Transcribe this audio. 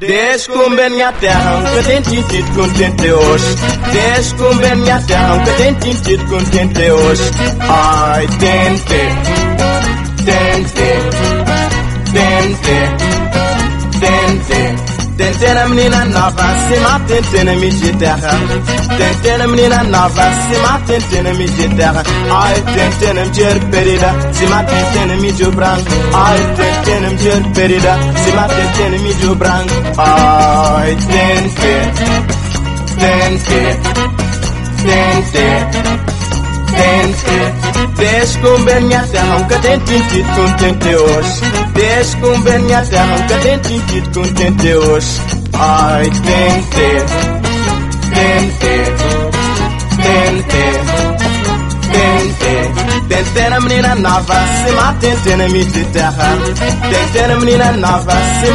Descumbe minha terra, um cadente contente hoje. Descumbe minha terra, um cadente contente hoje. Ai, tente, tente na menina nova, se mata, tente na minha terra. Tente na menina nova, se mata, tente na minha terra. Ai, tente na mulher perdida, se mata, tente na minha branco. Ai, tente na mulher perdida, se mata, tente na minha branco. Ai, tente. Descumbe minha terra, um cadente contente hoje. Descumbe minha terra, um cadente contente hoje. Ai, tente na menina nova, se mata, tente na minha terra. Tente na menina nova, se